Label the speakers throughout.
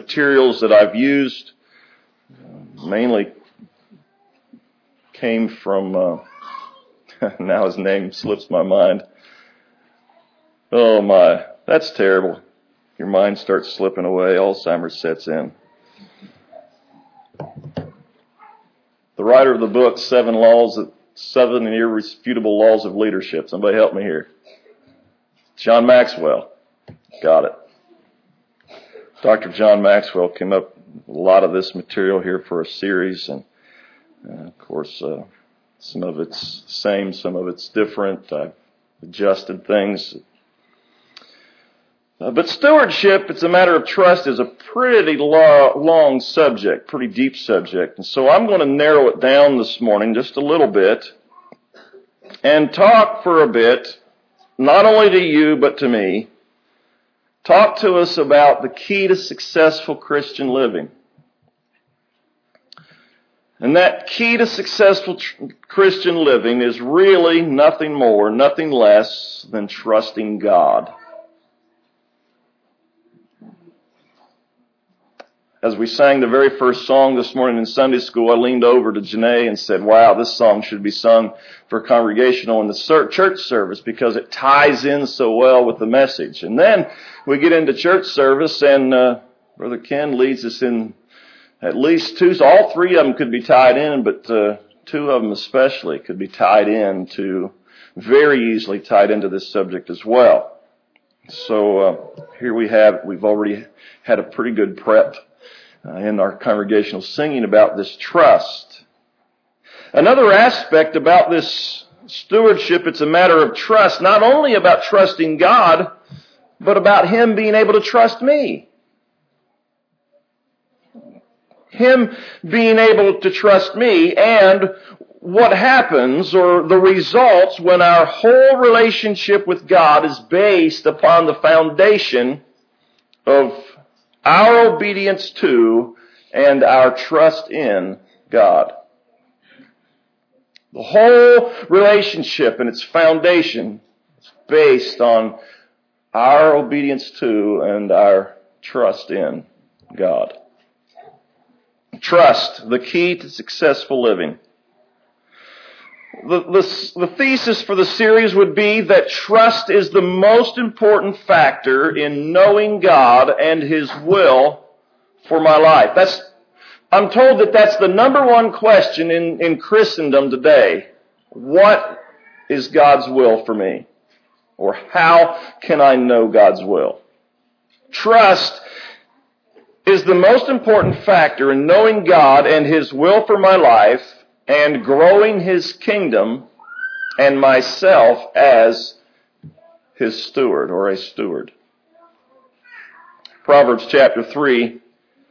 Speaker 1: materials that I've used mainly came from, now his name slips my mind. Oh my, that's terrible. Your mind starts slipping away. Alzheimer's sets in. The writer of the book, Seven Irrefutable Laws of Leadership. Somebody help me here. John Maxwell. Got it. Dr. John Maxwell came up with a lot of this material here for a series, and of course, some of it's same, some of it's different. I've adjusted things. But stewardship, it's a matter of trust, is a pretty long subject, pretty deep subject. And so I'm going to narrow it down this morning just a little bit and talk for a bit, not only to you but to me, talk to us about the key to successful Christian living. And that key to successful Christian living is really nothing more, nothing less than trusting God. As we sang the very first song this morning in Sunday school, I leaned over to Janae and said, wow, this song should be sung for congregational in the church service because it ties in so well with the message. And then we get into church service and Brother Ken leads us in at least two. So all three of them could be tied in, but two of them especially could be tied in to, very easily tied into this subject as well. So here we've already had a pretty good prep in our congregational singing about this trust. Another aspect about this stewardship, it's a matter of trust, not only about trusting God, but about Him being able to trust me. Him being able to trust me, and what happens or the results when our whole relationship with God is based upon the foundation of our obedience to and our trust in God. The whole relationship and its foundation is based on our obedience to and our trust in God. Trust, the key to successful living. The thesis for the series would be that trust is the most important factor in knowing God and His will for my life. I'm told that that's the number one question in Christendom today. What is God's will for me? Or how can I know God's will? Trust is the most important factor in knowing God and His will for my life and growing His kingdom and myself as His steward or a steward. Proverbs chapter 3.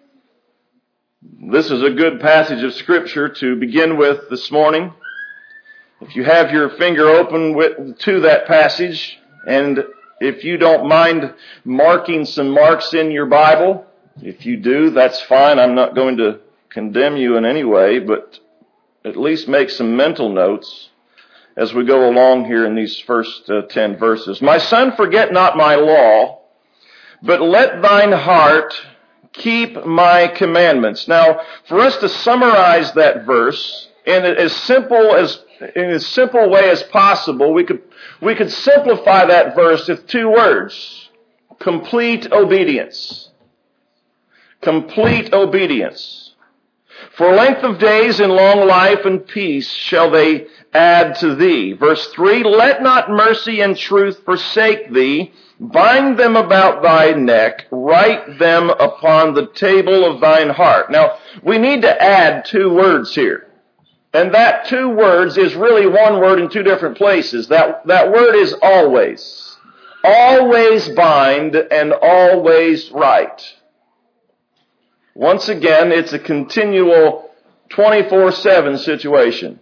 Speaker 1: This is a good passage of Scripture to begin with this morning. If you have your finger open to that passage, and if you don't mind marking some marks in your Bible, if you do, that's fine. I'm not going to condemn you in any way, but at least make some mental notes as we go along here in these first 10 verses. My son, forget not my law, but let thine heart keep my commandments. Now, for us to summarize that verse in as simple way as possible, we could simplify that verse with two words: complete obedience. Complete obedience. For length of days and long life and peace shall they add to thee. Verse 3, let not mercy and truth forsake thee. Bind them about thy neck. Write them upon the table of thine heart. Now, we need to add two words here. And that two words is really one word in two different places. That word is always. Always bind and always write. Once again, it's a continual 24/7 situation.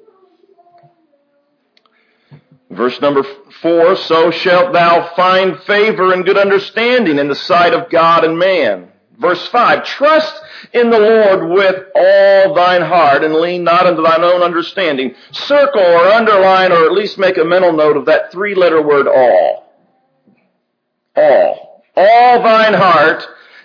Speaker 1: Verse number 4, so shalt thou find favor and good understanding in the sight of God and man. Verse 5, trust in the Lord with all thine heart and lean not unto thine own understanding. Circle or underline or at least make a mental note of that three-letter word all. All. All thine heart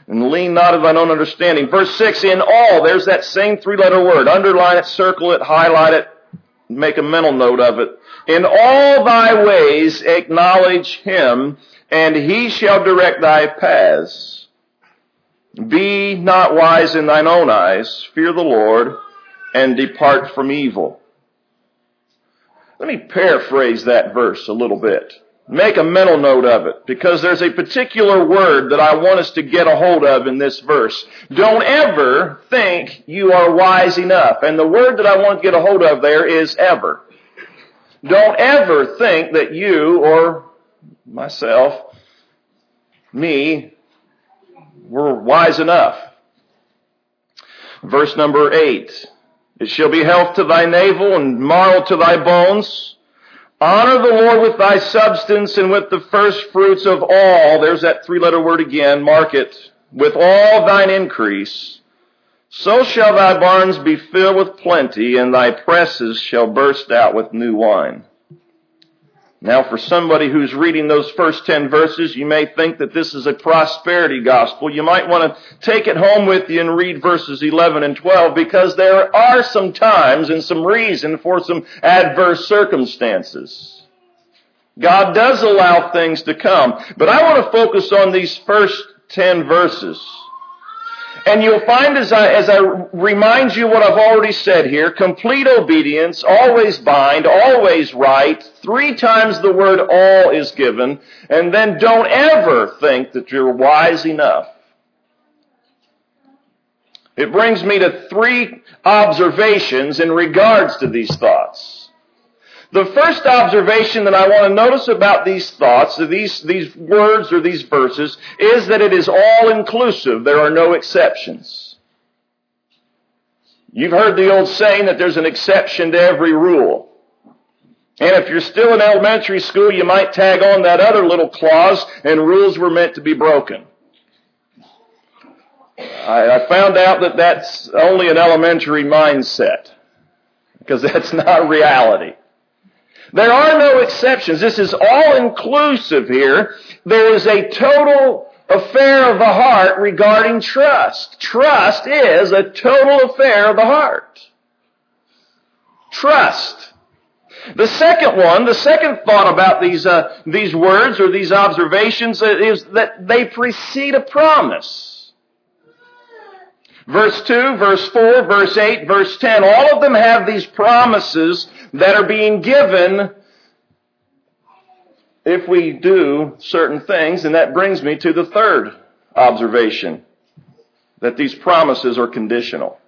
Speaker 1: And lean not of thine own understanding. Verse 6, in all, there's that same three-letter word. Underline it, circle it, highlight it, make a mental note of it. In all thy ways acknowledge him, and he shall direct thy paths. Be not wise in thine own eyes. Fear the Lord, and depart from evil. Let me paraphrase that verse a little bit. Make a mental note of it, because there's a particular word that I want us to get a hold of in this verse. Don't ever think you are wise enough. And the word that I want to get a hold of there is ever. Don't ever think that you or myself, me, were wise enough. Verse number 8. It shall be health to thy navel and marrow to thy bones. Honor the Lord with thy substance and with the first fruits of all. There's that three-letter word again. Mark it. With all thine increase. So shall thy barns be filled with plenty, and thy presses shall burst out with new wine. Now, for somebody who's reading those first 10 verses, you may think that this is a prosperity gospel. You might want to take it home with you and read verses 11 and 12, because there are some times and some reason for some adverse circumstances. God does allow things to come, but I want to focus on these first 10 verses. And you'll find as I remind you what I've already said here, complete obedience, always bind, always right. 3 times the word all is given. And then don't ever think that you're wise enough. It brings me to 3 observations in regards to these thoughts. The first observation that I want to notice about these thoughts, these words or these verses, is that it is all-inclusive. There are no exceptions. You've heard the old saying that there's an exception to every rule. And if you're still in elementary school, you might tag on that other little clause, and rules were meant to be broken. I found out that that's only an elementary mindset, because that's not reality. There are no exceptions. This is all-inclusive here. There is a total affair of the heart regarding trust. Trust is a total affair of the heart. Trust. The second thought about these words or these observations is that they precede a promise. Verse 2, verse 4, verse 8, verse 10, all of them have these promises that are being given if we do certain things. And that brings me to the third observation, that these promises are conditional.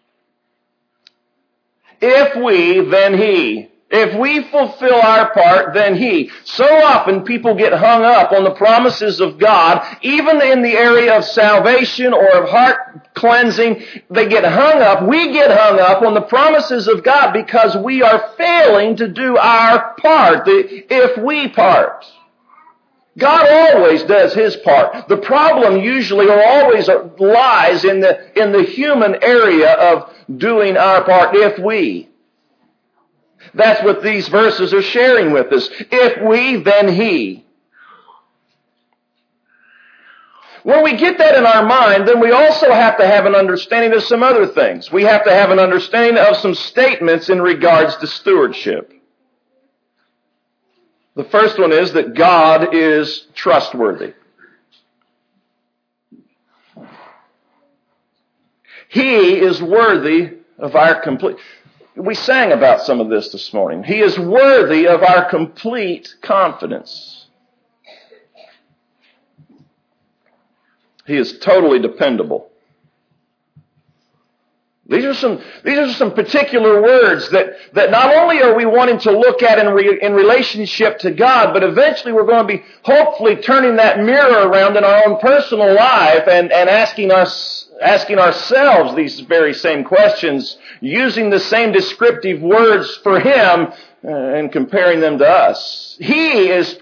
Speaker 1: If we, then he. If we fulfill our part, then he. So often people get hung up on the promises of God, even in the area of salvation or of heart cleansing. We get hung up on the promises of God because we are failing to do our part, the if we part. God always does his part. The problem usually or always lies in the human area of doing our part, if we. That's what these verses are sharing with us. If we, then he. When we get that in our mind, then we also have to have an understanding of some other things. We have to have an understanding of some statements in regards to stewardship. The first one is that God is trustworthy. He is worthy of our complete... We sang about some of this morning. He is worthy of our complete confidence. He is totally dependable. These are some particular words that not only are we wanting to look at in relationship to God, but eventually we're going to be hopefully turning that mirror around in our own personal life and asking ourselves these very same questions, using the same descriptive words for him and comparing them to us. He is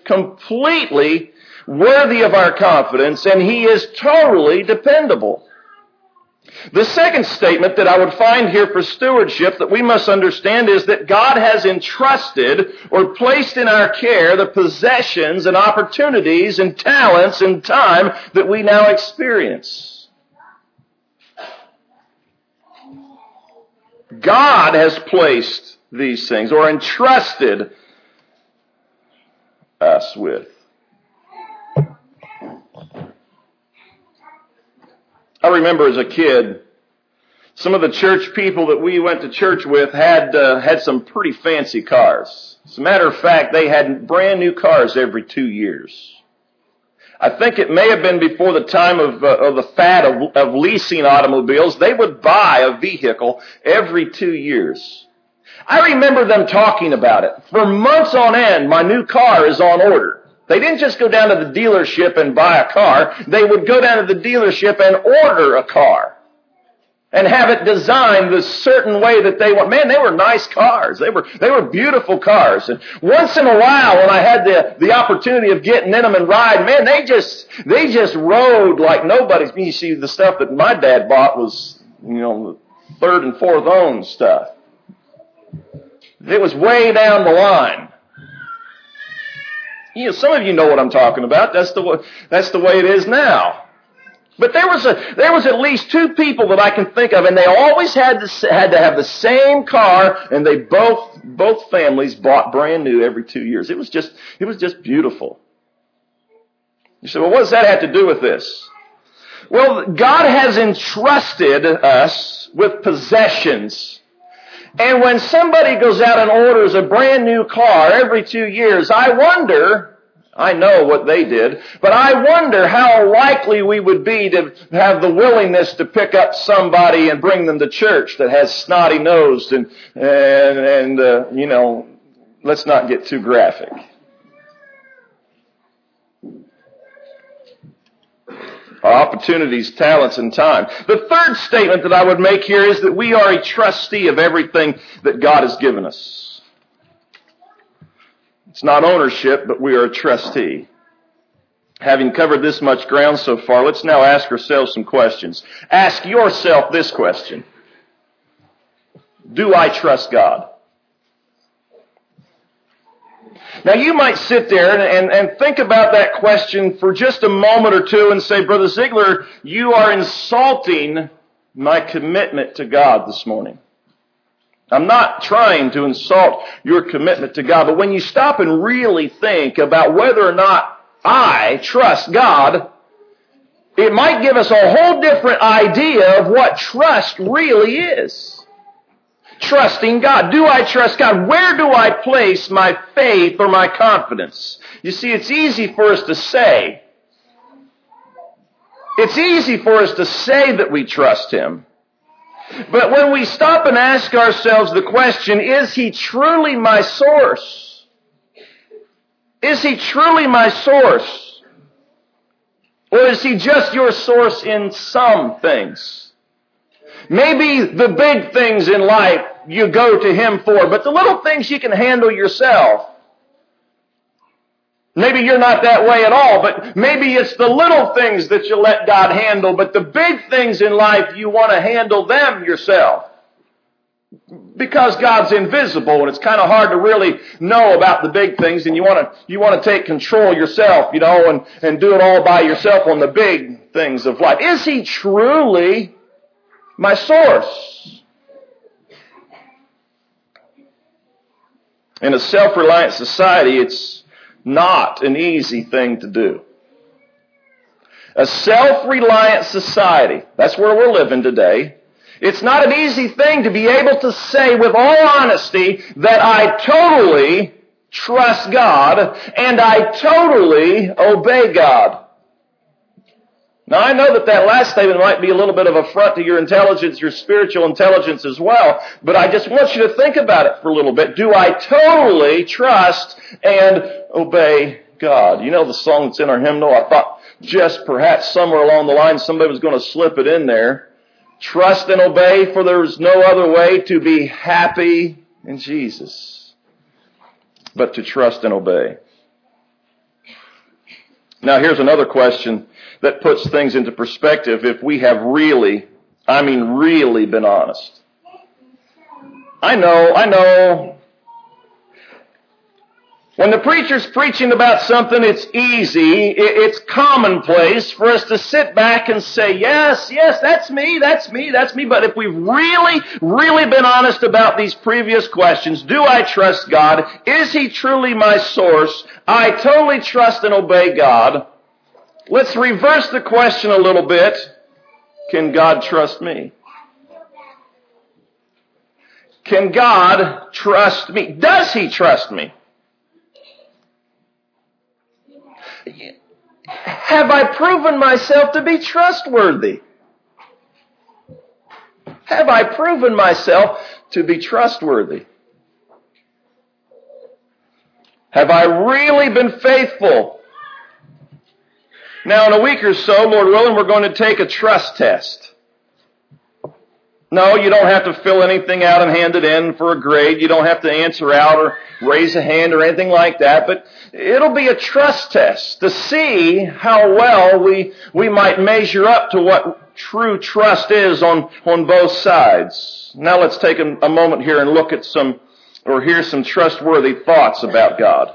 Speaker 1: completely worthy of our confidence, and he is totally dependable. The second statement that I would find here for stewardship that we must understand is that God has entrusted or placed in our care the possessions and opportunities and talents and time that we now experience. God has placed these things or entrusted us with. I remember as a kid, some of the church people that we went to church with had some pretty fancy cars. As a matter of fact, they had brand new cars every 2 years. I think it may have been before the time of the fad of leasing automobiles. They would buy a vehicle every 2 years. I remember them talking about it. For months on end, my new car is on order. They didn't just go down to the dealership and buy a car. They would go down to the dealership and order a car and have it designed the certain way that they want. Man, they were nice cars. They were beautiful cars. And once in a while, when I had the opportunity of getting in them and riding, man, they just rode like nobody's. You see, the stuff that my dad bought was, the third and fourth owned stuff. It was way down the line. Some of you know what I'm talking about. That's the way it is now. But there was at least two people that I can think of, and they always had to have the same car, and they both families bought brand new every 2 years. It was just beautiful. You say, well, what does that have to do with this? Well, God has entrusted us with possessions. And when somebody goes out and orders a brand new car every 2 years, I know what they did, but I wonder how likely we would be to have the willingness to pick up somebody and bring them to church that has snotty-nosed and let's not get too graphic. Our opportunities, talents, and time. The third statement that I would make here is that we are a trustee of everything that God has given us. It's not ownership, but we are a trustee. Having covered this much ground so far, let's now ask ourselves some questions. Ask yourself this question. Do I trust God? Now you might sit there and think about that question for just a moment or two and say, Brother Ziegler, you are insulting my commitment to God this morning. I'm not trying to insult your commitment to God, but when you stop and really think about whether or not I trust God, it might give us a whole different idea of what trust really is. Trusting God. Do I trust God? Where do I place my faith or my confidence? You see, it's easy for us to say. It's easy for us to say that we trust Him. But when we stop and ask ourselves the question, is He truly my source? Is He truly my source? Or is He just your source in some things? Maybe the big things in life you go to Him for, but the little things you can handle yourself. Maybe you're not that way at all, but maybe it's the little things that you let God handle, but the big things in life, you want to handle them yourself. Because God's invisible and it's kind of hard to really know about the big things, and you want to take control yourself, and do it all by yourself on the big things of life. Is He truly my source? In a self-reliant society, it's not an easy thing to do. A self-reliant society, that's where we're living today. It's not an easy thing to be able to say with all honesty that I totally trust God and I totally obey God. Now, I know that last statement might be a little bit of an affront to your intelligence, your spiritual intelligence as well, but I just want you to think about it for a little bit. Do I totally trust and obey God? You know the song that's in our hymnal? I thought just perhaps somewhere along the line somebody was going to slip it in there. Trust and obey, for there is no other way to be happy in Jesus but to trust and obey. Now, here's another question that puts things into perspective if we have really I mean, really been honest. I know. When the preacher's preaching about something, it's easy, it's commonplace for us to sit back and say, yes, that's me. But if we've really been honest about these previous questions, do I trust God? Is He truly my source? I totally trust and obey God. Let's reverse the question a little bit. Can God trust me? Can God trust me? Does He trust me? Have I proven myself to be trustworthy? Have I proven myself to be trustworthy? Have I really been faithful? Now, in a week or so, Lord willing, we're going to take a trust test. No, you don't have to fill anything out and hand it in for a grade. You don't have to answer out or raise a hand or anything like that. But it'll be a trust test to see how well we might measure up to what true trust is on both sides. Now let's take a moment here and look at hear some trustworthy thoughts about God.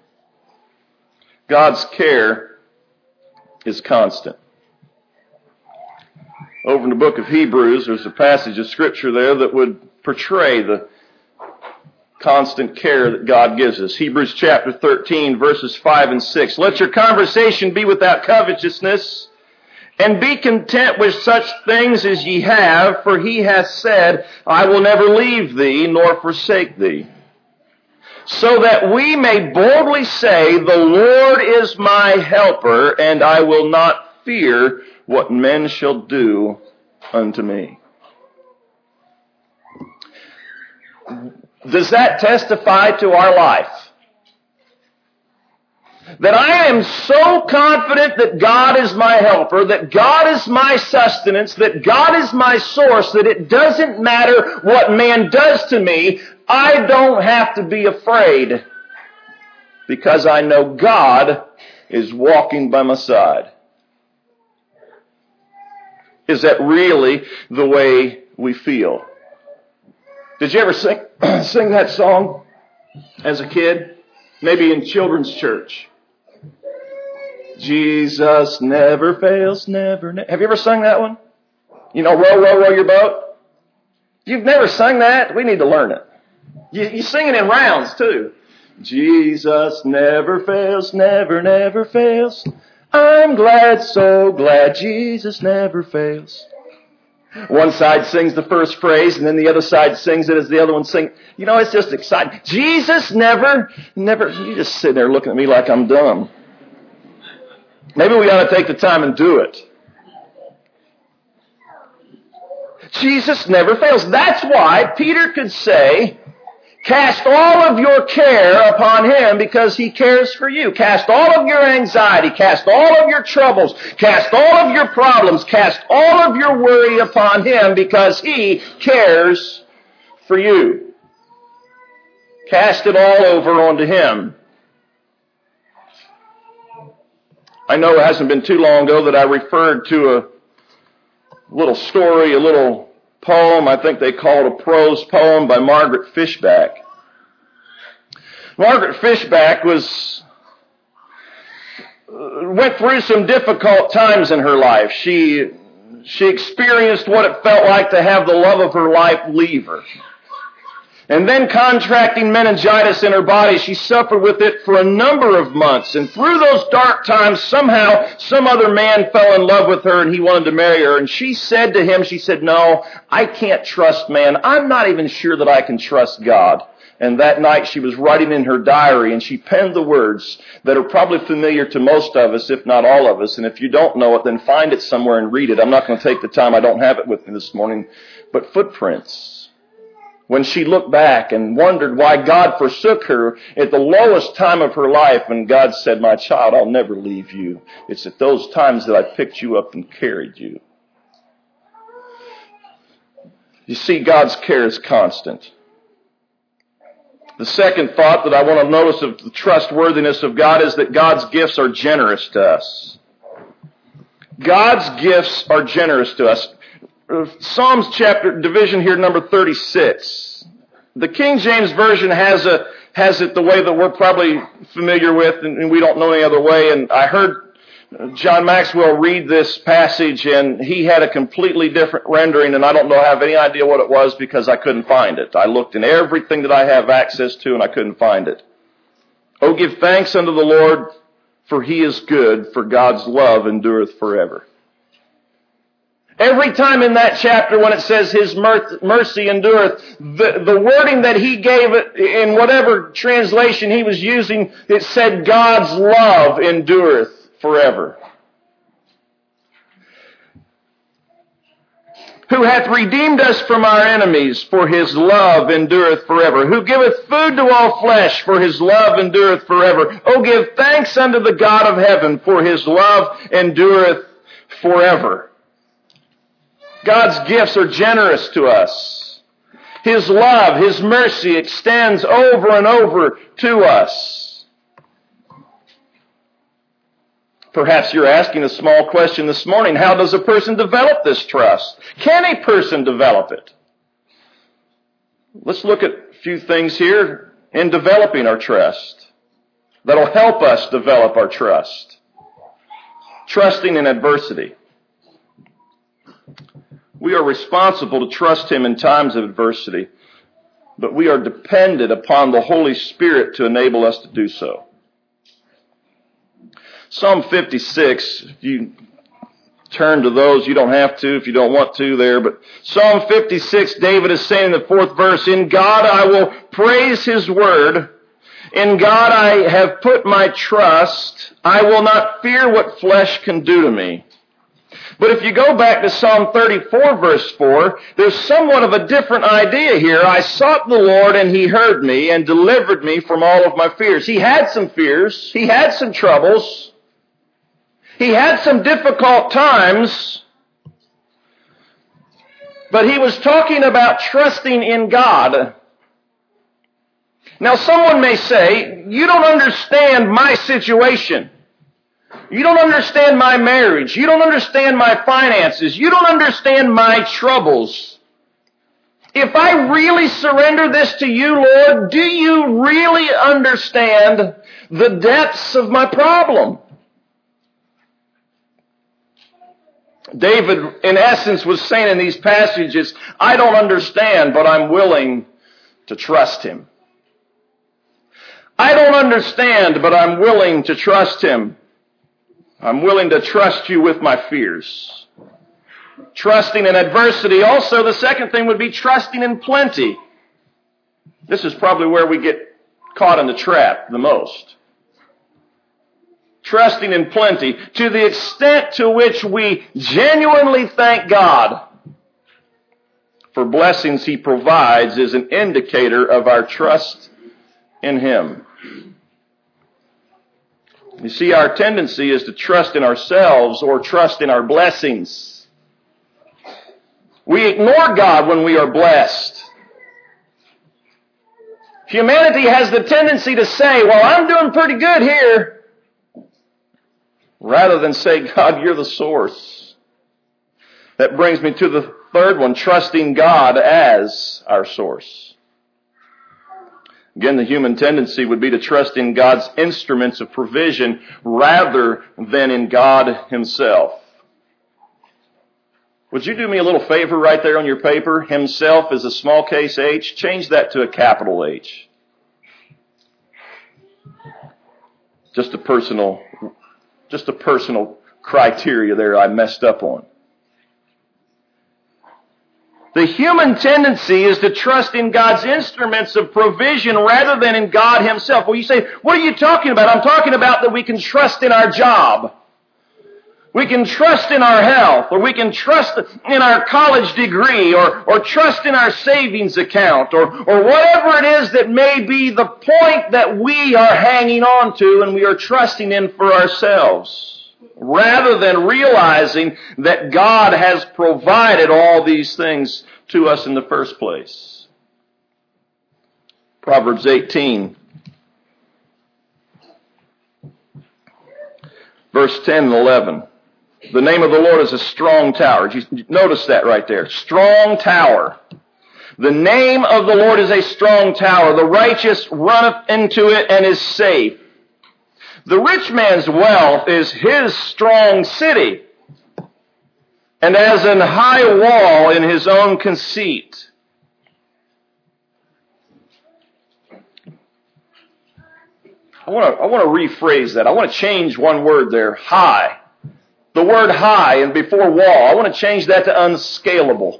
Speaker 1: God's care is constant. Over in the book of Hebrews, there's a passage of Scripture there that would portray the constant care that God gives us. Hebrews chapter 13, verses 5 and 6. Let your conversation be without covetousness, and be content with such things as ye have, for He hath said, I will never leave thee, nor forsake thee. So that we may boldly say, the Lord is my helper, and I will not fear what men shall do unto me. Does that testify to our life? That I am so confident that God is my helper, that God is my sustenance, that God is my source, that it doesn't matter what man does to me, I don't have to be afraid, because I know God is walking by my side. Is that really the way we feel? Did you ever sing that song as a kid? Maybe in children's church. Jesus never fails, never. Have you ever sung that one? You know, row, row, row your boat? You've never sung that? We need to learn it. You sing it in rounds too. Jesus never fails, never, never fails. I'm glad, so glad Jesus never fails. One side sings the first phrase, and then the other side sings it as the other one sings. You know, it's just exciting. Jesus never. You just sit there looking at me like I'm dumb. Maybe we ought to take the time and do it. Jesus never fails. That's why Peter could say, cast all of your care upon Him because He cares for you. Cast all of your anxiety. Cast all of your troubles. Cast all of your problems. Cast all of your worry upon Him because He cares for you. Cast it all over onto Him. I know it hasn't been too long ago that I referred to a little story, a little poem. I think they call it a prose poem by Margaret Fishback. Margaret Fishback went through some difficult times in her life. She experienced what it felt like to have the love of her life leave her. And then contracting meningitis in her body, she suffered with it for a number of months. And through those dark times, somehow, some other man fell in love with her and he wanted to marry her. And she said to him, she said, no, I can't trust man. I'm not even sure that I can trust God. And that night she was writing in her diary and she penned the words that are probably familiar to most of us, if not all of us. And if you don't know it, then find it somewhere and read it. I'm not going to take the time. I don't have it with me this morning. But footprints. When she looked back and wondered why God forsook her at the lowest time of her life, and God said, my child, I'll never leave you. It's at those times that I picked you up and carried you. You see, God's care is constant. The second thought that I want to notice of the trustworthiness of God is that God's gifts are generous to us. God's gifts are generous to us. Psalms chapter division here, number 36. The King James Version has it the way that we're probably familiar with, and we don't know any other way. And I heard John Maxwell read this passage, and he had a completely different rendering, and I don't have any idea what it was because I couldn't find it. I looked in everything that I have access to, and I couldn't find it. Oh, give thanks unto the Lord, for he is good, for God's love endureth forever. Every time in that chapter when it says his mercy endureth, the wording that he gave it in whatever translation he was using, it said God's love endureth forever. Who hath redeemed us from our enemies, for his love endureth forever. Who giveth food to all flesh, for his love endureth forever. Oh, give thanks unto the God of heaven, for his love endureth forever. God's gifts are generous to us. His love, his mercy extends over and over to us. Perhaps you're asking a small question this morning. How does a person develop this trust? Can a person develop it? Let's look at a few things here in developing our trust that'll help us develop our trust. Trusting in adversity. We are responsible to trust him in times of adversity, but we are dependent upon the Holy Spirit to enable us to do so. Psalm 56, if you turn to those, you don't have to if you don't want to there, but Psalm 56, David is saying in the 4th verse, in God I will praise his word. In God I have put my trust. I will not fear what flesh can do to me. But if you go back to Psalm 34 verse 4, there's somewhat of a different idea here. I sought the Lord and he heard me and delivered me from all of my fears. He had some fears. He had some troubles. He had some difficult times. But he was talking about trusting in God. Now someone may say, you don't understand my situation. You don't understand my marriage. You don't understand my finances. You don't understand my troubles. If I really surrender this to you, Lord, do you really understand the depths of my problem? David, in essence, was saying in these passages, I don't understand, but I'm willing to trust him. I don't understand, but I'm willing to trust him. I'm willing to trust you with my fears. Trusting in adversity. Also, the second thing would be trusting in plenty. This is probably where we get caught in the trap the most. Trusting in plenty. To the extent to which we genuinely thank God for blessings he provides is an indicator of our trust in him. You see, our tendency is to trust in ourselves or trust in our blessings. We ignore God when we are blessed. Humanity has the tendency to say, well, I'm doing pretty good here, rather than say, God, you're the source. That brings me to the third one, trusting God as our source. Again, the human tendency would be to trust in God's instruments of provision rather than in God himself. Would you do me a little favor right there on your paper? Himself is a small case H. Change that to a capital H. Just a personal criteria there I messed up on. The human tendency is to trust in God's instruments of provision rather than in God himself. Well, you say, what are you talking about? I'm talking about that we can trust in our job. We can trust in our health, or we can trust in our college degree, or trust in our savings account, or whatever it is that may be the point that we are hanging on to and we are trusting in for ourselves, rather than realizing that God has provided all these things to us in the first place. Proverbs 18, verse 10 and 11. The name of the Lord is a strong tower. Notice that right there. Strong tower. The name of the Lord is a strong tower. The righteous runneth into it and is safe. The rich man's wealth is his strong city, and as an high wall in his own conceit. I want to rephrase that. I want to change one word there. High. The word high and before wall, I want to change that to unscalable.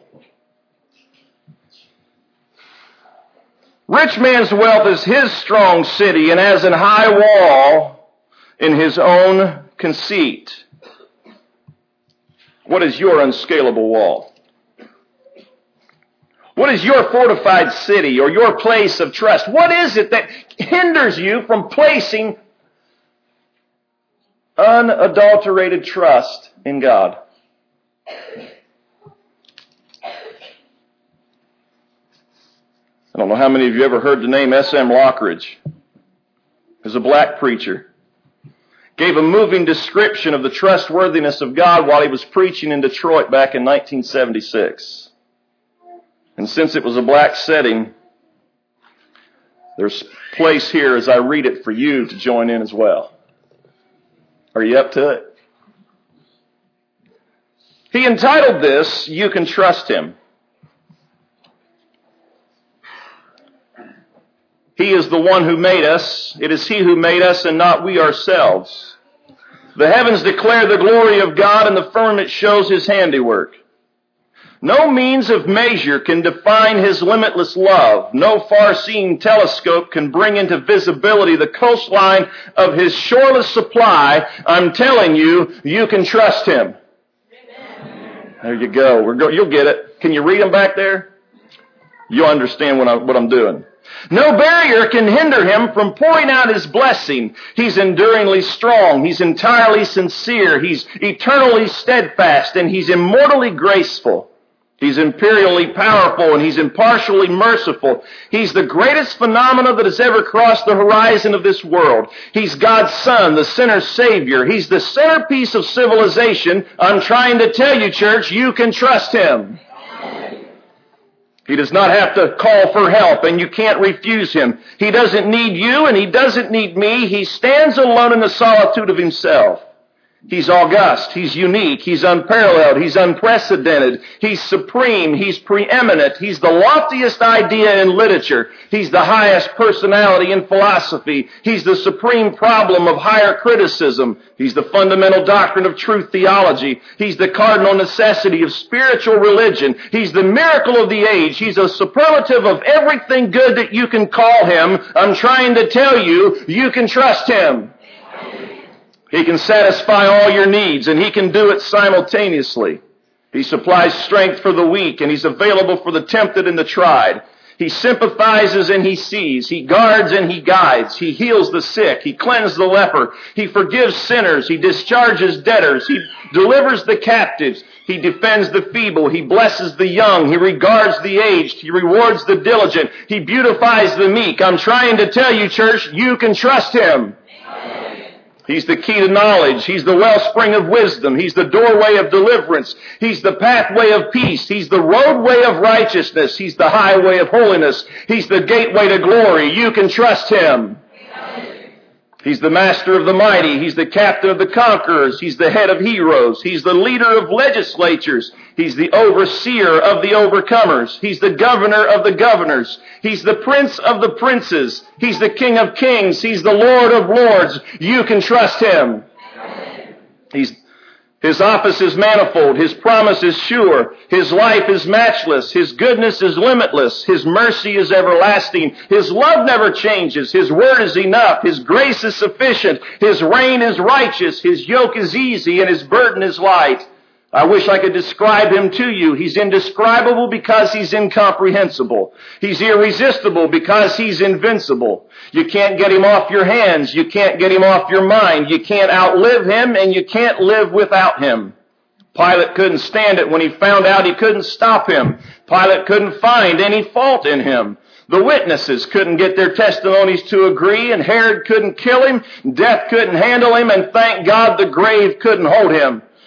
Speaker 1: Rich man's wealth is his strong city, and as an high wall in his own conceit. What is your unscalable wall? What is your fortified city or your place of trust? What is it that hinders you from placing unadulterated trust in God? I don't know how many of you ever heard the name S.M. Lockridge. He was a black preacher. Gave a moving description of the trustworthiness of God while he was preaching in Detroit back in 1976. And since it was a black setting, there's place here as I read it for you to join in as well. Are you up to it? He entitled this, You Can Trust Him. He is the one who made us. It is He who made us and not we ourselves. The heavens declare the glory of God, and the firmament shows His handiwork. No means of measure can define His limitless love. No far-seeing telescope can bring into visibility the coastline of His shoreless supply. I'm telling you, you can trust Him. Amen. There you go. You'll get it. Can you read them back there? You'll understand what I'm doing. No barrier can hinder Him from pouring out His blessing. He's enduringly strong. He's entirely sincere. He's eternally steadfast, and He's immortally graceful. He's imperially powerful, and He's impartially merciful. He's the greatest phenomena that has ever crossed the horizon of this world. He's God's Son, the sinner's Savior. He's the centerpiece of civilization. I'm trying to tell you, church, you can trust Him. He does not have to call for help, and you can't refuse Him. He doesn't need you, and He doesn't need me. He stands alone in the solitude of Himself. He's august. He's unique. He's unparalleled. He's unprecedented. He's supreme. He's preeminent. He's the loftiest idea in literature. He's the highest personality in philosophy. He's the supreme problem of higher criticism. He's the fundamental doctrine of true theology. He's the cardinal necessity of spiritual religion. He's the miracle of the age. He's a superlative of everything good that you can call Him. I'm trying to tell you, you can trust Him. He can satisfy all your needs, and He can do it simultaneously. He supplies strength for the weak, and He's available for the tempted and the tried. He sympathizes and He sees. He guards and He guides. He heals the sick. He cleanses the leper. He forgives sinners. He discharges debtors. He delivers the captives. He defends the feeble. He blesses the young. He regards the aged. He rewards the diligent. He beautifies the meek. I'm trying to tell you, church, you can trust Him. He's the key to knowledge. He's the wellspring of wisdom. He's the doorway of deliverance. He's the pathway of peace. He's the roadway of righteousness. He's the highway of holiness. He's the gateway to glory. You can trust Him. He's the master of the mighty. He's the captain of the conquerors. He's the head of heroes. He's the leader of legislatures. He's the overseer of the overcomers. He's the governor of the governors. He's the prince of the princes. He's the king of kings. He's the Lord of lords. You can trust Him. His office is manifold. His promise is sure. His life is matchless. His goodness is limitless. His mercy is everlasting. His love never changes. His word is enough. His grace is sufficient. His reign is righteous. His yoke is easy, and His burden is light. I wish I could describe Him to you. He's indescribable because He's incomprehensible. He's irresistible because He's invincible. You can't get Him off your hands. You can't get Him off your mind. You can't outlive Him, and you can't live without Him. Pilate couldn't stand it when he found out he couldn't stop Him. Pilate couldn't find any fault in Him. The witnesses couldn't get their testimonies to agree, and Herod couldn't kill Him. Death couldn't handle Him, and thank God the grave couldn't hold Him.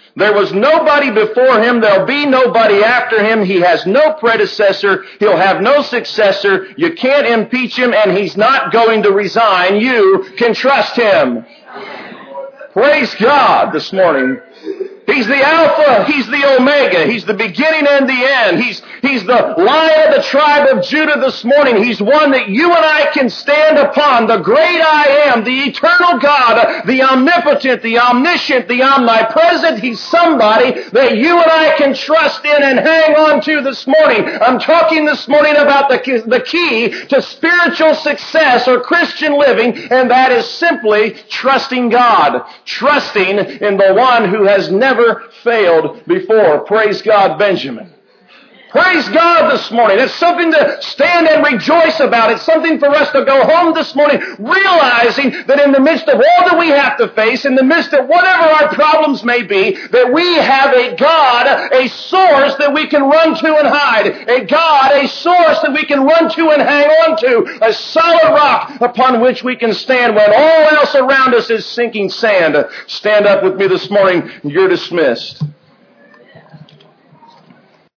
Speaker 1: There was nobody before him. There'll be nobody after him. He has no predecessor. He'll have no successor. You can't impeach him, and he's not going to resign. You can trust him. Praise God this morning. He's the Alpha, He's the Omega, He's the beginning and the end. He's the Lion of the tribe of Judah this morning. He's one that you and I can stand upon, the great I am, the eternal God, the omnipotent, the omniscient, the omnipresent. He's somebody that you and I can trust in and hang on to this morning. I'm talking this morning about the key to spiritual success or Christian living, and that is simply trusting God, trusting in the one who has never failed before. Praise God, Benjamin. Praise God this morning. It's something to stand and rejoice about. It's something for us to go home this morning realizing that in the midst of all that we have to face, in the midst of whatever our problems may be, that we have a God, a source that we can run to and hide. A God, a source that we can run to and hang on to. A solid rock upon which we can stand when all else around us is sinking sand. Stand up with me this morning. You're dismissed.